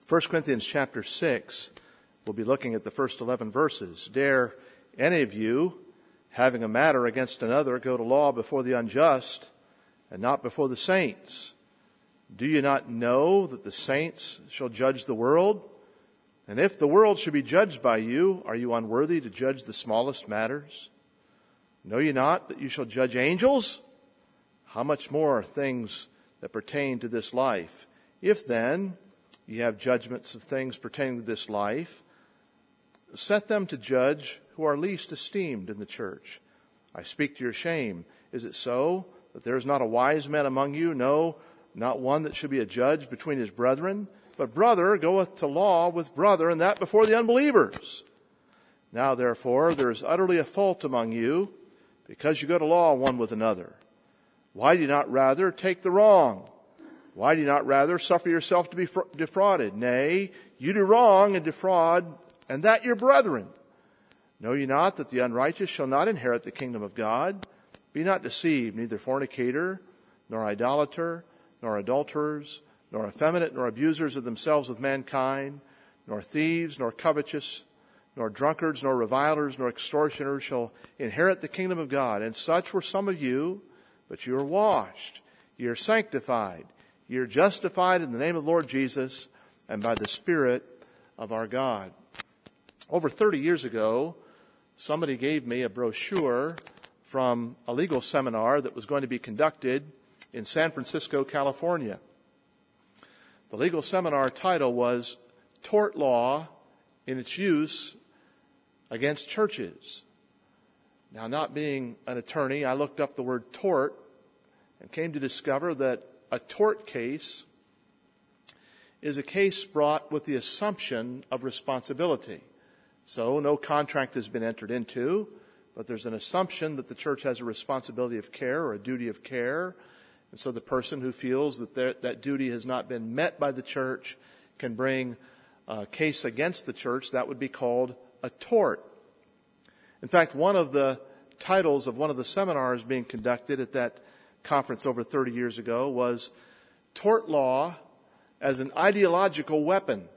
1 Corinthians chapter 6, we'll be looking at the first 11 verses. Dare any of you, having a matter against another, go to law before the unjust and not before the saints? Do you not know that the saints shall judge the world? And if the world should be judged by you, are you unworthy to judge the smallest matters? Know ye not that you shall judge angels? How much more things that pertain to this life? If then ye have judgments of things pertaining to this life, set them to judge who are least esteemed in the church. I speak to your shame. Is it so that there is not a wise man among you? No, not one that should be a judge between his brethren. But brother goeth to law with brother, and that before the unbelievers. Now therefore there is utterly a fault among you, because you go to law one with another. Why do you not rather take the wrong? Why do you not rather suffer yourself to be defrauded? Nay, you do wrong and defraud, and that your brethren. Know ye not that the unrighteous shall not inherit the kingdom of God? Be not deceived, neither fornicator, nor idolater, nor adulterers, nor effeminate, nor abusers of themselves with mankind, nor thieves, nor covetous, nor drunkards, nor revilers, nor extortioners shall inherit the kingdom of God. And such were some of you, but you are washed, ye are sanctified, ye are justified in the name of the Lord Jesus and by the Spirit of our God. Over 30 years ago, somebody gave me a brochure from a legal seminar that was going to be conducted in San Francisco, California. The legal seminar title was Tort Law in its Use Against Churches. Now, not being an attorney, I looked up the word tort and came to discover that a tort case is a case brought with the assumption of responsibility. So no contract has been entered into, but there's an assumption that the church has a responsibility of care or a duty of care. And so the person who feels that that duty has not been met by the church can bring a case against the church. That would be called a tort. In fact, one of the titles of one of the seminars being conducted at that conference over 30 years ago was Tort Law as an Ideological Weapon,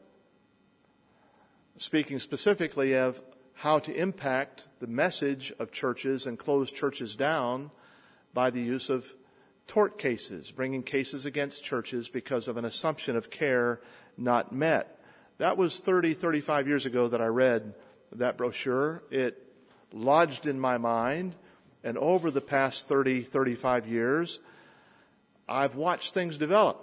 speaking specifically of how to impact the message of churches and close churches down by the use of tort cases, bringing cases against churches because of an assumption of care not met. That was 35 years ago that I read that brochure. It lodged in my mind, and over the past 35 years, I've watched things develop.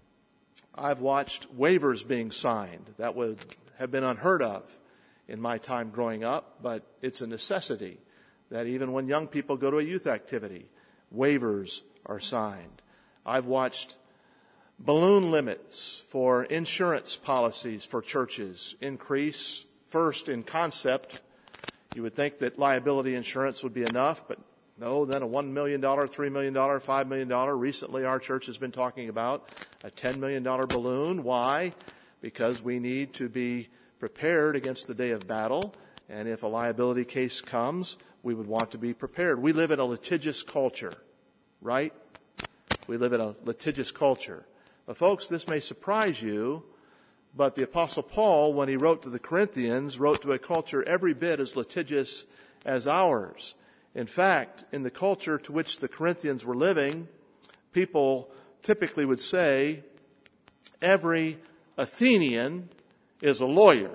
I've watched waivers being signed. That would have been unheard of in my time growing up, but it's a necessity that even when young people go to a youth activity, waivers are signed. I've watched balloon limits for insurance policies for churches increase. First, in concept, you would think that liability insurance would be enough, but no, then a $1 million, $3 million, $5 million. Recently, our church has been talking about a $10 million balloon. Why? Because we need to be prepared against the day of battle. And if a liability case comes, we would want to be prepared. We live in a litigious culture, right? We live in a litigious culture. But folks, this may surprise you, but the Apostle Paul, when he wrote to the Corinthians, wrote to a culture every bit as litigious as ours. In fact, in the culture to which the Corinthians were living, people typically would say every Athenian is a lawyer.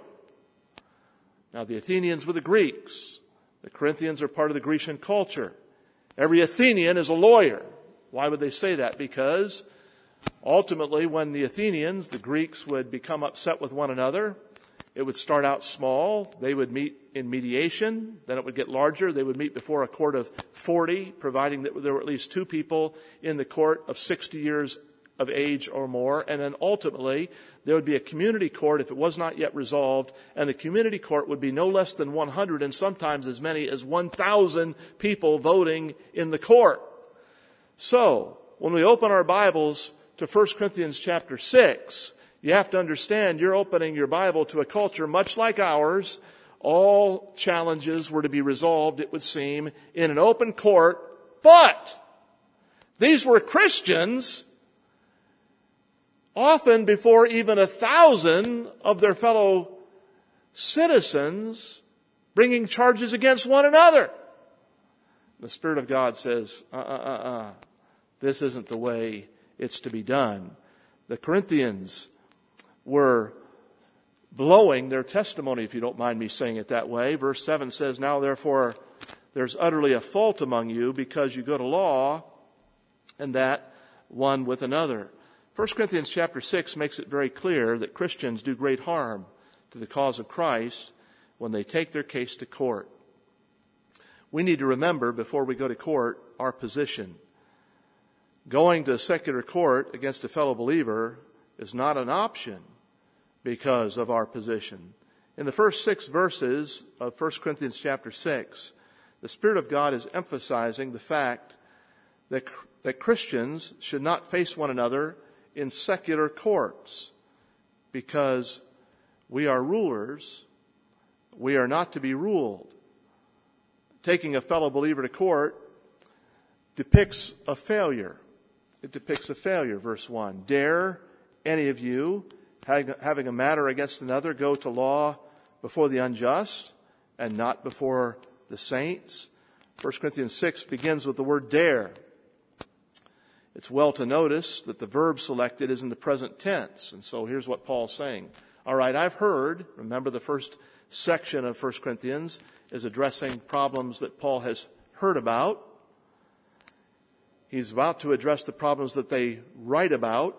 Now, the Athenians were the Greeks. The Corinthians are part of the Grecian culture. Every Athenian is a lawyer. Why would they say that? Because ultimately, when the Athenians, the Greeks, would become upset with one another, it would start out small. They would meet in mediation. Then it would get larger. They would meet before a court of 40, providing that there were at least two people in the court of 60 years of age or more. And then ultimately, there would be a community court if it was not yet resolved. And the community court would be no less than 100 and sometimes as many as 1,000 people voting in the court. So, when we open our Bibles to 1 Corinthians chapter 6, you have to understand you're opening your Bible to a culture much like ours. All challenges were to be resolved, it would seem, in an open court. But these were Christians often before even 1,000 of their fellow citizens, bringing charges against one another. The Spirit of God says, this isn't the way it's to be done. The Corinthians were blowing their testimony, if you don't mind me saying it that way. Verse 7 says, now therefore there's utterly a fault among you because you go to law, and that one with another. 1 Corinthians chapter 6 makes it very clear that Christians do great harm to the cause of Christ when they take their case to court. We need to remember before we go to court our position. Going to secular court against a fellow believer is not an option because of our position. In the first 6 verses of 1 Corinthians chapter 6, the Spirit of God is emphasizing the fact that Christians should not face one another in secular courts because we are rulers. We are not to be ruled. Taking a fellow believer to court depicts a failure. It depicts a failure, verse 1. Dare any of you, having a matter against another, go to law before the unjust and not before the saints? 1 Corinthians 6 begins with the word dare. It's well to notice that the verb selected is in the present tense. And so here's what Paul's saying. All right, I've heard, remember the first section of 1 Corinthians is addressing problems that Paul has heard about. He's about to address the problems that they write about.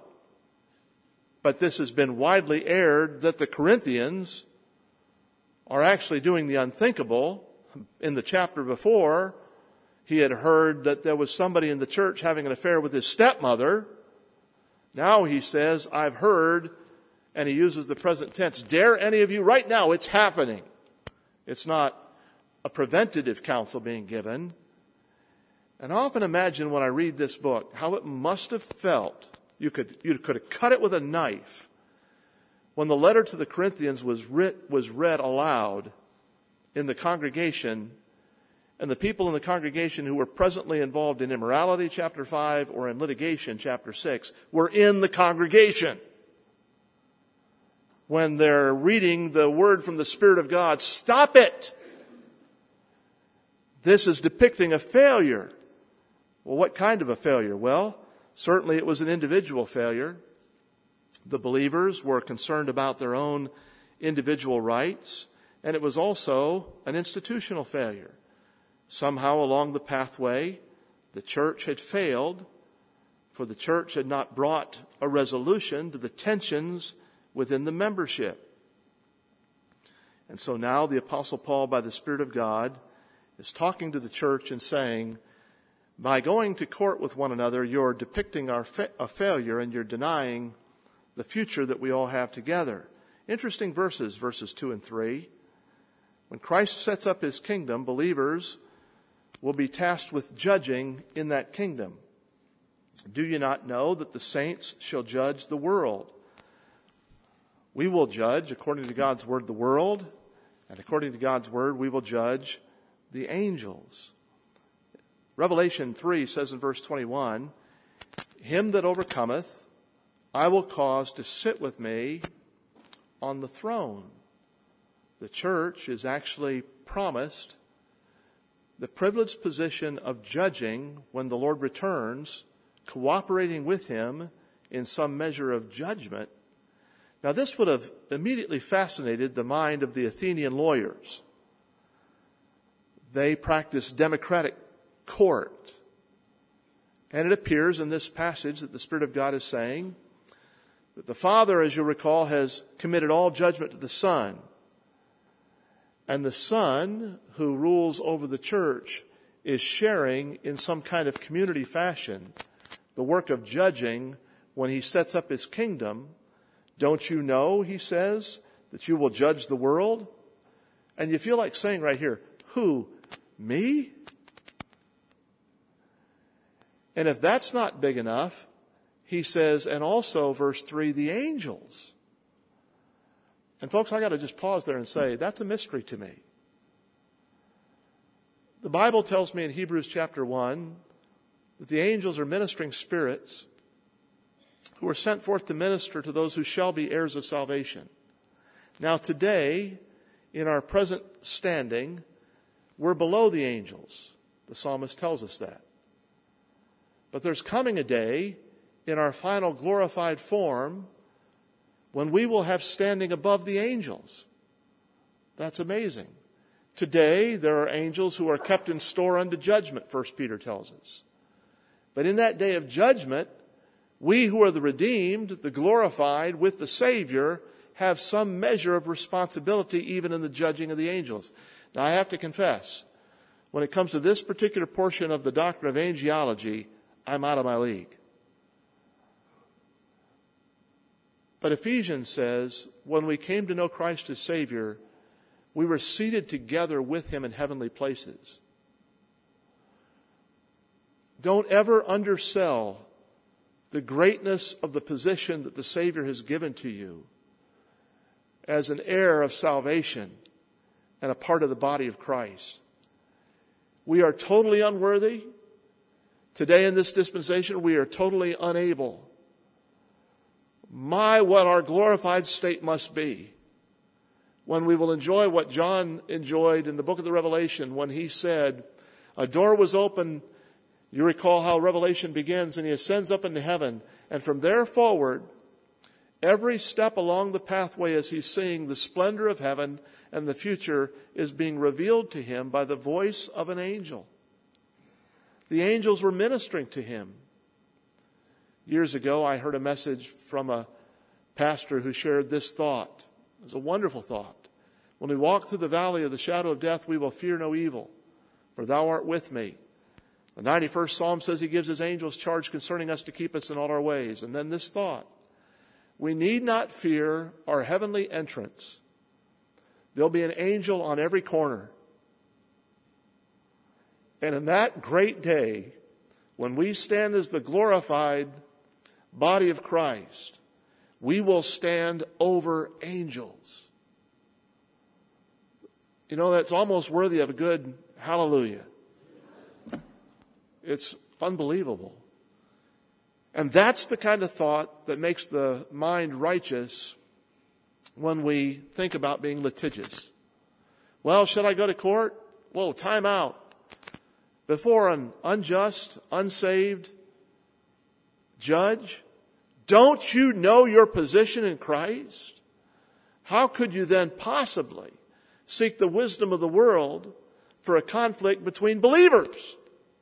But this has been widely aired that the Corinthians are actually doing the unthinkable. In the chapter before, he had heard that there was somebody in the church having an affair with his stepmother. Now he says, I've heard, and he uses the present tense. Dare any of you? Right now, it's happening. It's not a preventative counsel being given. And I often imagine when I read this book how it must have felt. You could have cut it with a knife. When the letter to the Corinthians was read aloud in the congregation, and the people in the congregation who were presently involved in immorality, chapter 5, or in litigation, chapter 6, were in the congregation. When they're reading the word from the Spirit of God, stop it! This is depicting a failure. Well, what kind of a failure? Well, certainly it was an individual failure. The believers were concerned about their own individual rights, and it was also an institutional failure. Somehow along the pathway, the church had failed, for the church had not brought a resolution to the tensions within the membership. And so now the Apostle Paul, by the Spirit of God, is talking to the church and saying, by going to court with one another, you're depicting a failure and you're denying the future that we all have together. Interesting verses 2 and 3. When Christ sets up his kingdom, believers will be tasked with judging in that kingdom. Do you not know that the saints shall judge the world? We will judge, according to God's word, the world, and according to God's word, we will judge the angels. Revelation 3 says in verse 21, him that overcometh, I will cause to sit with me on the throne. The church is actually promised the privileged position of judging when the Lord returns, cooperating with him in some measure of judgment. Now, this would have immediately fascinated the mind of the Athenian lawyers. They practiced democratic court. And it appears in this passage that the Spirit of God is saying that the Father, as you recall, has committed all judgment to the Son. And the Son, who rules over the church, is sharing in some kind of community fashion the work of judging when he sets up his kingdom. Don't you know, he says, that you will judge the world? And you feel like saying right here, who? Me? And if that's not big enough, he says, and also, verse 3, the angels. And folks, I got to just pause there and say, that's a mystery to me. The Bible tells me in Hebrews chapter 1 that the angels are ministering spirits who are sent forth to minister to those who shall be heirs of salvation. Now today, in our present standing, we're below the angels. The psalmist tells us that. But there's coming a day in our final glorified form when we will have standing above the angels. That's amazing. Today, there are angels who are kept in store unto judgment, 1 Peter tells us. But in that day of judgment, we who are the redeemed, the glorified, with the Savior, have some measure of responsibility even in the judging of the angels. Now, I have to confess, when it comes to this particular portion of the doctrine of angelology, I'm out of my league. But Ephesians says, when we came to know Christ as Savior, we were seated together with Him in heavenly places. Don't ever undersell the greatness of the position that the Savior has given to you as an heir of salvation and a part of the body of Christ. We are totally unworthy. Today in this dispensation, we are totally unable. What our glorified state must be when we will enjoy what John enjoyed in the book of the Revelation when he said, a door was open. You recall how Revelation begins, and he ascends up into heaven. And from there forward, every step along the pathway as he's seeing the splendor of heaven and the future is being revealed to him by the voice of an angel. The angels were ministering to him. Years ago, I heard a message from a pastor who shared this thought. It was a wonderful thought. When we walk through the valley of the shadow of death, we will fear no evil, for thou art with me. The 91st Psalm says he gives his angels charge concerning us to keep us in all our ways. And then this thought, we need not fear our heavenly entrance. There'll be an angel on every corner. And in that great day, when we stand as the glorified body of Christ, we will stand over angels. You know, that's almost worthy of a good hallelujah. It's unbelievable. And that's the kind of thought that makes the mind righteous when we think about being litigious. Well, should I go to court? Whoa, time out. Before an unjust, unsaved judge? Don't you know your position in Christ? How could you then possibly seek the wisdom of the world for a conflict between believers?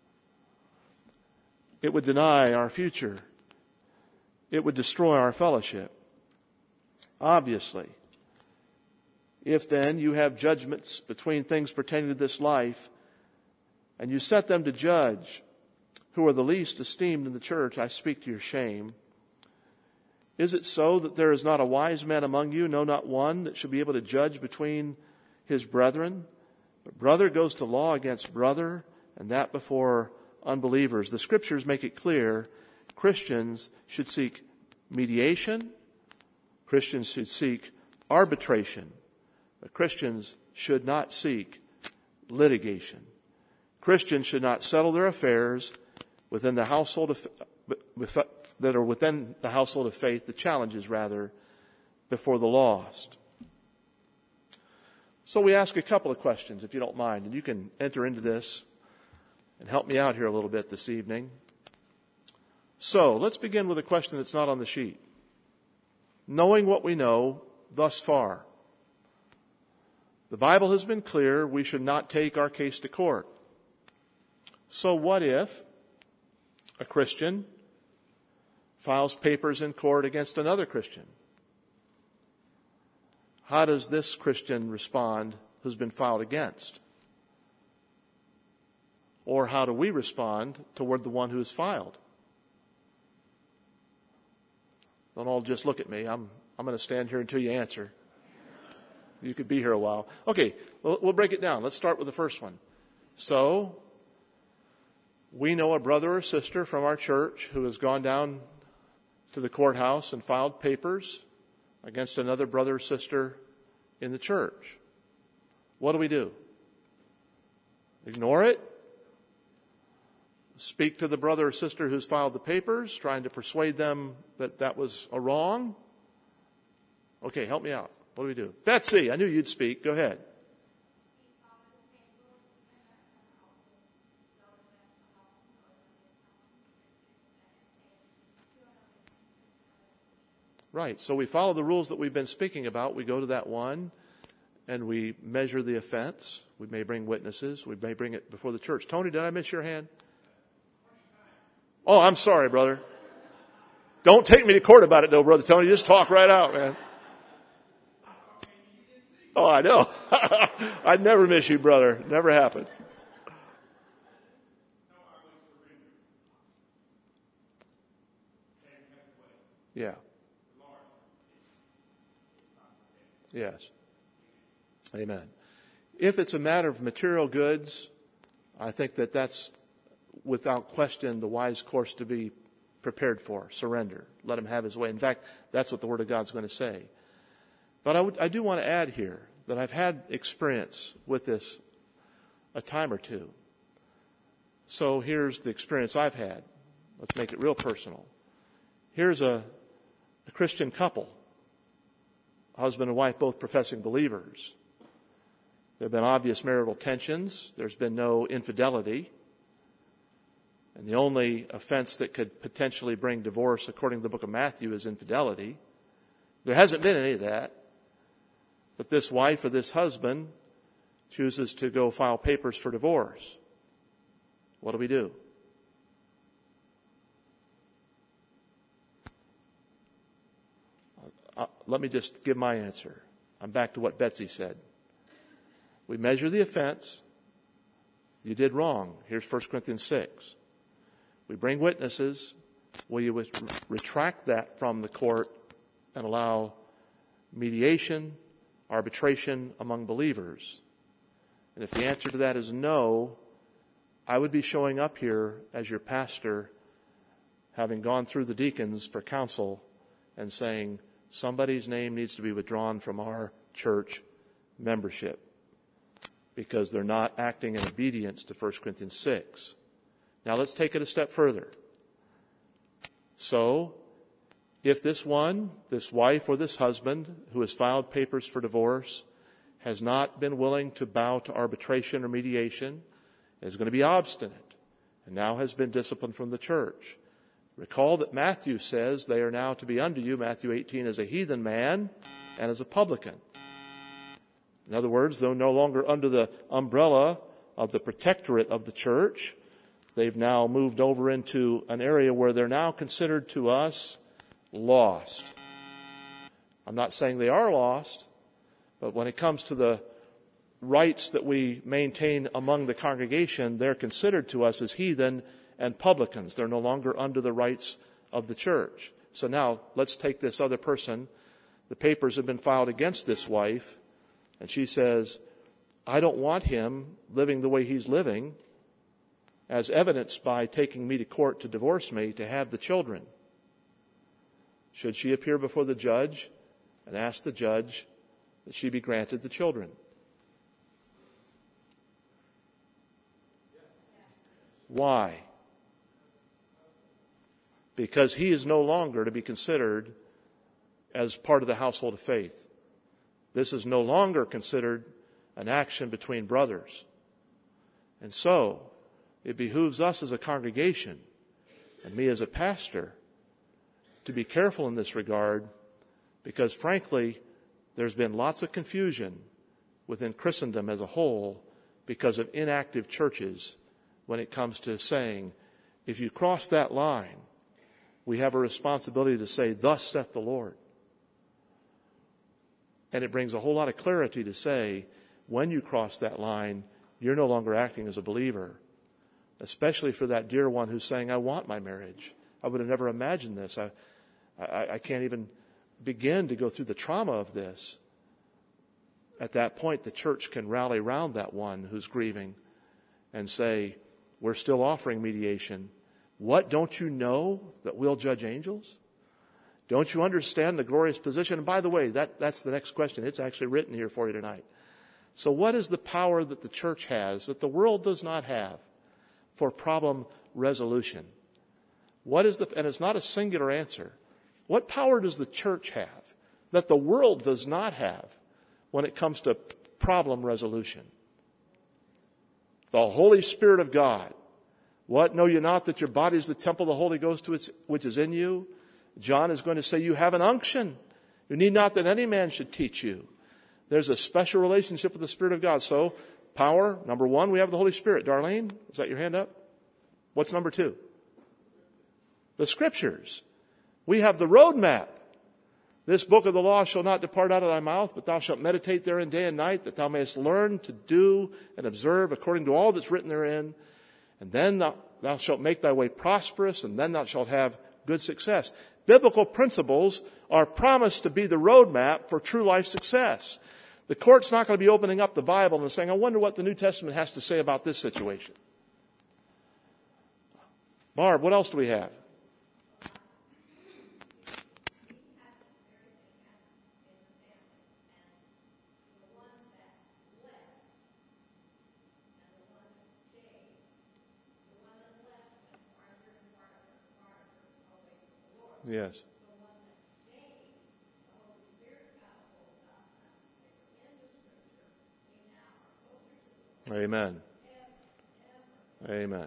It would deny our future. It would destroy our fellowship. Obviously, if then you have judgments between things pertaining to this life, and you set them to judge who are the least esteemed in the church, I speak to your shame. Is it so that there is not a wise man among you, no, not one, that should be able to judge between his brethren? But brother goes to law against brother, and that before unbelievers. The scriptures make it clear Christians should seek mediation. Christians should seek arbitration. But Christians should not seek litigation. Christians should not settle their affairs within the household of that are within the household of faith, the challenges rather, before the lost. So we ask a couple of questions, if you don't mind, and you can enter into this and help me out here a little bit this evening. So let's begin with a question that's not on the sheet. Knowing what we know thus far, the Bible has been clear we should not take our case to court. So what if a Christian files papers in court against another Christian? How does this Christian respond who's been filed against? Or how do we respond toward the one who is filed? Don't all just look at me. I'm going to stand here until you answer. You could be here a while. Okay, we'll break it down. Let's start with the first one. So, we know a brother or sister from our church who has gone down to the courthouse and filed papers against another brother or sister in the church. What do? Ignore it? speak to the brother or sister who's filed the papers, trying to persuade them that that was a wrong? Okay, help me out. What do we do? Betsy, I knew you'd speak. Go ahead. Right. So we follow the rules that we've been speaking about. We go to that one and we measure the offense. We may bring witnesses. We may bring it before the church. Tony, did I miss your hand? Oh, I'm sorry, brother. Don't take me to court about it, though, Brother Tony. Just talk right out, man. Oh, I know. I'd never miss you, brother. Never happened. Yeah. Yes. Amen. If it's a matter of material goods, I think that that's without question the wise course to be prepared for. Surrender. Let him have his way. In fact, that's what the Word of God's going to say. But I do want to add here that I've had experience with this a time or two. So here's the experience I've had. Let's make it real personal. Here's a Christian couple, husband and wife, both professing believers. There have been obvious marital tensions. There's been no infidelity. And the only offense that could potentially bring divorce, according to the book of Matthew, is infidelity. There hasn't been any of that. But this wife or this husband chooses to go file papers for divorce. What do we do? Let me just give my answer. I'm back to what Betsy said. We measure the offense. You did wrong. Here's 1 Corinthians 6. We bring witnesses. Will you retract that from the court and allow mediation, arbitration among believers? And if the answer to that is no, I would be showing up here as your pastor, having gone through the deacons for counsel and saying, somebody's name needs to be withdrawn from our church membership because they're not acting in obedience to 1 Corinthians 6. Now let's take it a step further. So, if this wife or this husband who has filed papers for divorce has not been willing to bow to arbitration or mediation, is going to be obstinate, and now has been disciplined from the church. Recall that Matthew says they are now to be under you, Matthew 18, as a heathen man and as a publican. In other words, though no longer under the umbrella of the protectorate of the church, they've now moved over into an area where they're now considered to us lost. I'm not saying they are lost, but when it comes to the rights that we maintain among the congregation, they're considered to us as heathen and publicans. They're no longer under the rights of the church. So now let's take this other person. The papers have been filed against this wife, and she says, I don't want him living the way he's living, as evidenced by taking me to court to divorce me to have the children. Should she appear before the judge and ask the judge that she be granted the children? Why? Because he is no longer to be considered as part of the household of faith. This is no longer considered an action between brothers. And so, it behooves us as a congregation and me as a pastor to be careful in this regard, because frankly, there's been lots of confusion within Christendom as a whole because of inactive churches when it comes to saying, if you cross that line, we have a responsibility to say, thus saith the Lord. And it brings a whole lot of clarity to say, when you cross that line, you're no longer acting as a believer. Especially for that dear one who's saying, I want my marriage. I would have never imagined this. I can't even begin to go through the trauma of this. At that point, the church can rally around that one who's grieving and say, we're still offering mediation. What, don't you know that we'll judge angels? Don't you understand the glorious position? And by the way, that's the next question. It's actually written here for you tonight. So what is the power that the church has that the world does not have for problem resolution. And it's not a singular answer. What power does the church have that the world does not have when it comes to problem resolution? The Holy Spirit of God. What? Know you not that your body is the temple of the Holy Ghost which is in you? John is going to say you have an unction. You need not that any man should teach you. There's a special relationship with the Spirit of God. So, power, number one, we have the Holy Spirit. Darlene, is that your hand up? What's number two? The Scriptures. We have the roadmap. This book of the law shall not depart out of thy mouth, but thou shalt meditate therein day and night, that thou mayest learn to do and observe according to all that's written therein. And then thou shalt make thy way prosperous, and then thou shalt have good success. Biblical principles are promised to be the roadmap for true life success. The court's not going to be opening up the Bible and saying, I wonder what the New Testament has to say about this situation. Barb, what else do we have? Yes. Amen. Amen.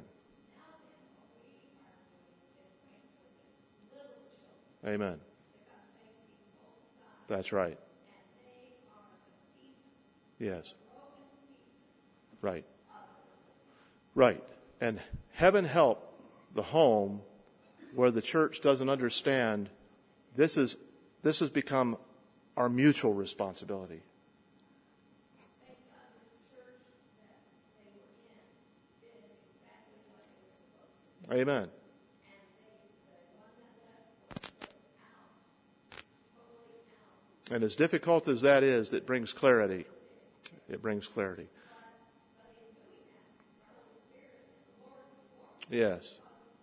Amen. That's right. Yes. Right. Right. And heaven help the home where the church doesn't understand this has become our mutual responsibility. Amen. And as difficult as that is, it brings clarity. It brings clarity. Yes.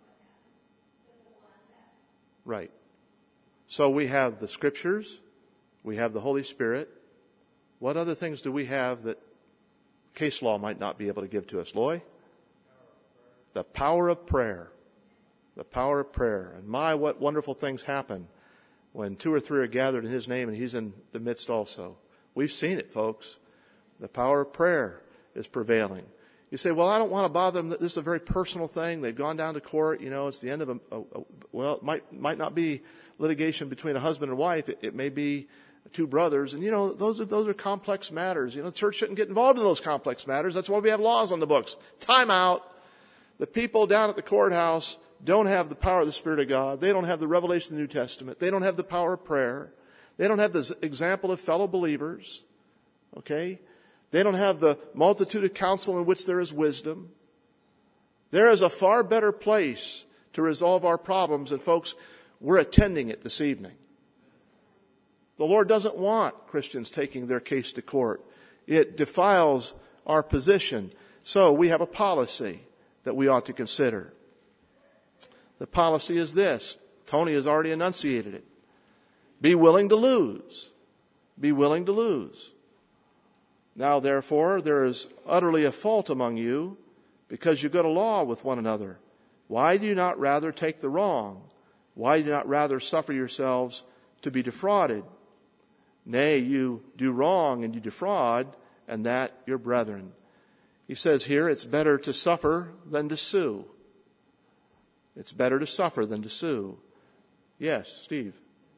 Right. So we have the Scriptures. We have the Holy Spirit. What other things do we have that case law might not be able to give to us, Loy? The power of prayer. The power of prayer. And my, what wonderful things happen when two or three are gathered in His name and He's in the midst also. We've seen it, folks. The power of prayer is prevailing. You say, well, I don't want to bother them. This is a very personal thing. They've gone down to court. You know, it's the end of it might not be litigation between a husband and wife. It may be two brothers. And, you know, those are complex matters. You know, the church shouldn't get involved in those complex matters. That's why we have laws on the books. Time out. The people down at the courthouse don't have the power of the Spirit of God. They don't have the revelation of the New Testament. They don't have the power of prayer. They don't have the example of fellow believers. Okay? They don't have the multitude of counsel in which there is wisdom. There is a far better place to resolve our problems. And folks, we're attending it this evening. The Lord doesn't want Christians taking their case to court. It defiles our position. So we have a policy that we ought to consider. The policy is this. Tony has already enunciated it. Be willing to lose. Be willing to lose. Now, therefore, there is utterly a fault among you, because you go to law with one another. Why do you not rather take the wrong? Why do you not rather suffer yourselves to be defrauded? Nay, you do wrong and you defraud, and that your brethren. He says here, it's better to suffer than to sue. It's better to suffer than to sue. Yes, Steve.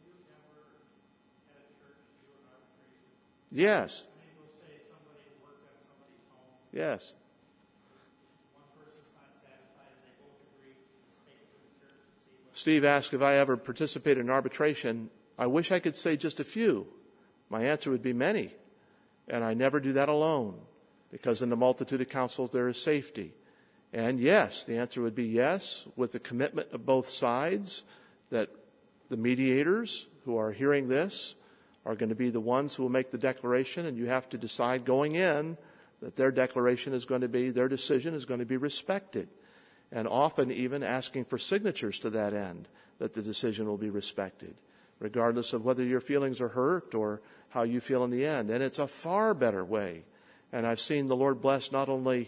Yes. Yes. Steve asked if I ever participated in arbitration. I wish I could say just a few. My answer would be many. And I never do that alone, because in the multitude of counsels there is safety. And yes, the answer would be yes, with the commitment of both sides, that the mediators who are hearing this are going to be the ones who will make the declaration, and you have to decide going in that their declaration is going to be, their decision is going to be respected. And often even asking for signatures to that end, that the decision will be respected, regardless of whether your feelings are hurt or how you feel in the end. And it's a far better way. And I've seen the Lord bless not only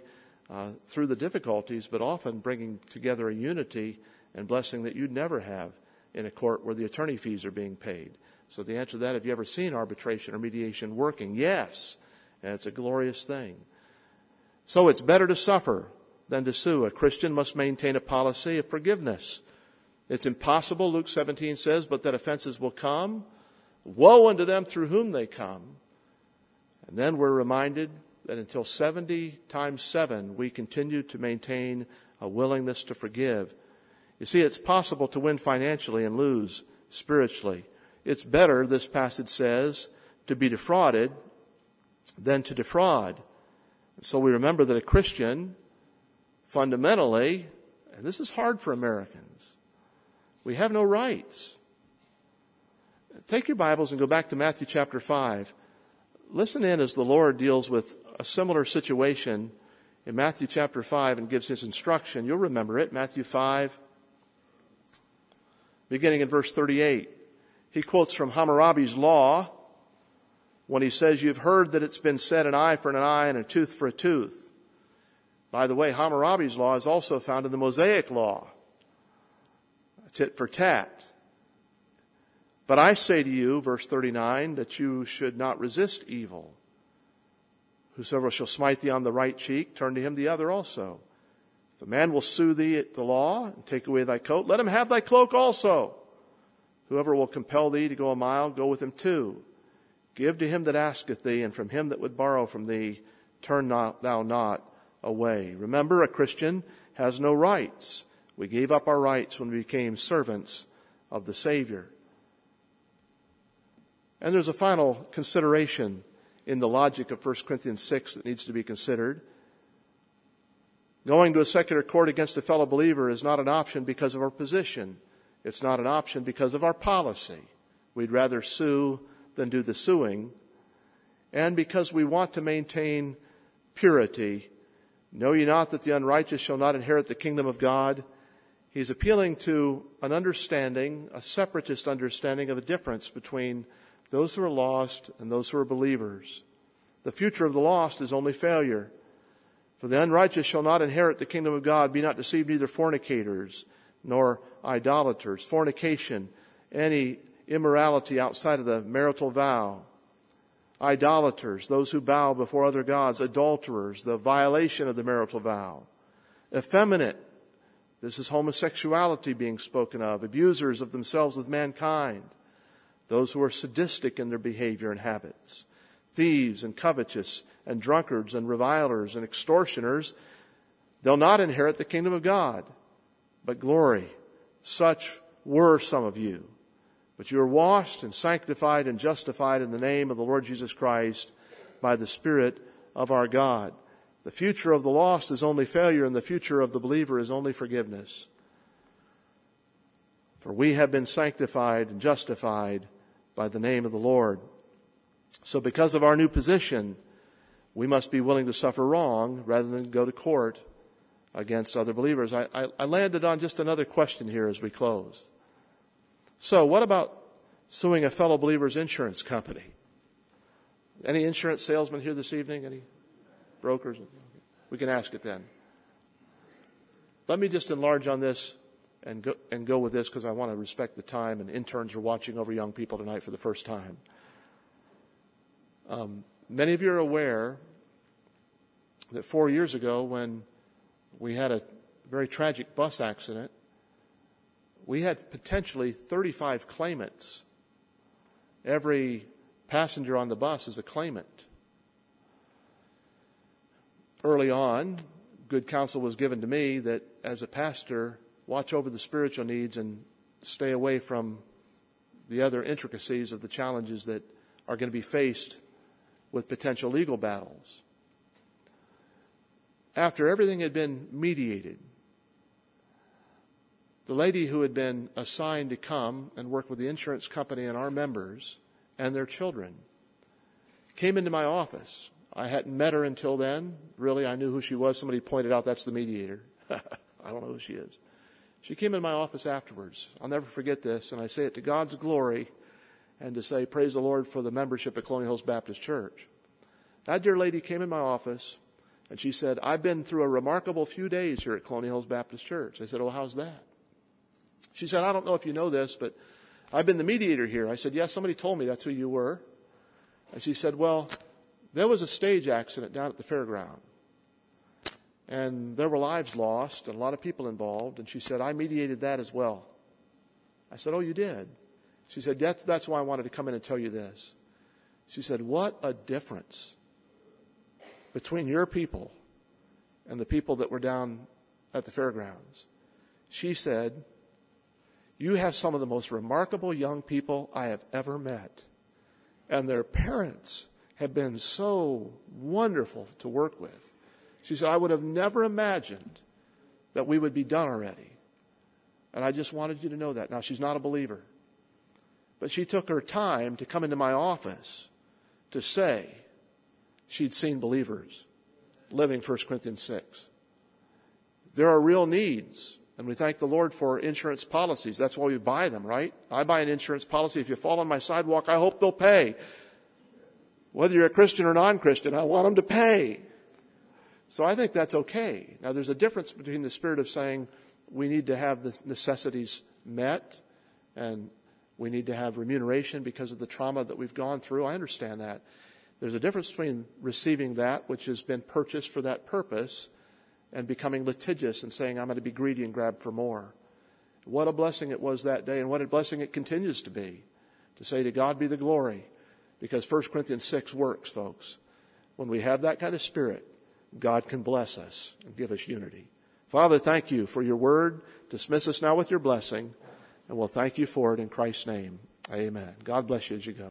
through the difficulties, but often bringing together a unity and blessing that you'd never have in a court where the attorney fees are being paid. So the answer to that, have you ever seen arbitration or mediation working? Yes, and it's a glorious thing. So it's better to suffer than to sue. A Christian must maintain a policy of forgiveness. It's impossible, Luke 17 says, but that offenses will come. Woe unto them through whom they come. And then we're reminded that until 70 times 7, we continue to maintain a willingness to forgive. You see, it's possible to win financially and lose spiritually. It's better, this passage says, to be defrauded than to defraud. So we remember that a Christian, fundamentally, and this is hard for Americans, we have no rights. Take your Bibles and go back to Matthew chapter 5. Listen in as the Lord deals with a similar situation in Matthew chapter 5 and gives his instruction. You'll remember it, Matthew 5, beginning in verse 38. He quotes from Hammurabi's law when he says, you've heard that it's been said, an eye for an eye and a tooth for a tooth. By the way, Hammurabi's law is also found in the Mosaic law, tit for tat. But I say to you, verse 39, that you should not resist evil. Whosoever shall smite thee on the right cheek, turn to him the other also. If a man will sue thee at the law and take away thy coat, let him have thy cloak also. Whoever will compel thee to go a mile, go with him 2. Give to him that asketh thee, and from him that would borrow from thee, turn thou not away. Remember, a Christian has no rights. We gave up our rights when we became servants of the Savior. And there's a final consideration in the logic of 1 Corinthians 6 that needs to be considered. Going to a secular court against a fellow believer is not an option because of our position. It's not an option because of our policy. We'd rather sue than do the suing. And because we want to maintain purity. Know ye not that the unrighteous shall not inherit the kingdom of God? He's appealing to an understanding, a separatist understanding of a difference between those who are lost and those who are believers. The future of the lost is only failure. For the unrighteous shall not inherit the kingdom of God. Be not deceived, neither fornicators, nor idolaters. Fornication, any immorality outside of the marital vow. Idolaters, those who bow before other gods. Adulterers, the violation of the marital vow. Effeminate, this is homosexuality being spoken of. Abusers of themselves with mankind. Those who are sadistic in their behavior and habits. Thieves and covetous and drunkards and revilers and extortioners, they'll not inherit the kingdom of God. But glory, such were some of you. But you are washed and sanctified and justified in the name of the Lord Jesus Christ by the Spirit of our God. The future of the lost is only failure, and the future of the believer is only forgiveness. For we have been sanctified and justified by the name of the Lord. So because of our new position, we must be willing to suffer wrong rather than go to court against other believers. I landed on just another question here as we close. So what about suing a fellow believer's insurance company? Any insurance salesmen here this evening? Any brokers? We can ask it then. Let me just enlarge on this and go with this because I want to respect the time, and interns are watching over young people tonight for the first time. Many of you are aware that 4 years ago when we had a very tragic bus accident, we had potentially 35 claimants. Every passenger on the bus is a claimant. Early on, good counsel was given to me that as a pastor, watch over the spiritual needs and stay away from the other intricacies of the challenges that are going to be faced with potential legal battles. After everything had been mediated, the lady who had been assigned to come and work with the insurance company and our members and their children came into my office. I hadn't met her until then. Really, I knew who she was. Somebody pointed out that's the mediator. I don't know who she is. She came in my office afterwards. I'll never forget this, and I say it to God's glory and to say praise the Lord for the membership at Colonial Hills Baptist Church. That dear lady came in my office. And she said, I've been through a remarkable few days here at Colonial Hills Baptist Church. I said, oh, how's that? She said, I don't know if you know this, but I've been the mediator here. I said, yes, somebody told me that's who you were. And she said, well, there was a stage accident down at the fairground. And there were lives lost and a lot of people involved. And she said, I mediated that as well. I said, oh, you did? She said, that's why I wanted to come in and tell you this. She said, what a difference between your people and the people that were down at the fairgrounds. She said, you have some of the most remarkable young people I have ever met. And their parents have been so wonderful to work with. She said, I would have never imagined that we would be done already. And I just wanted you to know that. Now, she's not a believer. But she took her time to come into my office to say she'd seen believers living 1 Corinthians 6. There are real needs. And we thank the Lord for insurance policies. That's why we buy them, right? I buy an insurance policy. If you fall on my sidewalk, I hope they'll pay. Whether you're a Christian or non-Christian, I want them to pay. So I think that's okay. Now, there's a difference between the spirit of saying we need to have the necessities met and we need to have remuneration because of the trauma that we've gone through. I understand that. There's a difference between receiving that which has been purchased for that purpose and becoming litigious and saying, I'm going to be greedy and grab for more. What a blessing it was that day, and what a blessing it continues to be, to say to God be the glory, because 1 Corinthians 6 works, folks. When we have that kind of spirit, God can bless us and give us unity. Father, thank you for your word. Dismiss us now with your blessing, and we'll thank you for it in Christ's name. Amen. God bless you as you go.